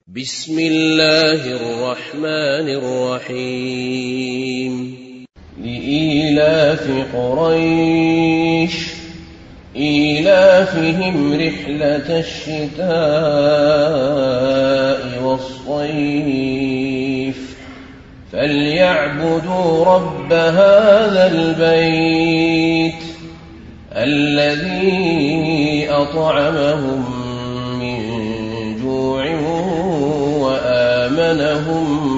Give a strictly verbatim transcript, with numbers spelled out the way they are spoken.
بسم الله الرحمن الرحيم لإيلاف قريش إيلافهم رحلة الشتاء والصيف فليعبدوا رب هذا البيت الذي أطعمهم من جوع وآمنهم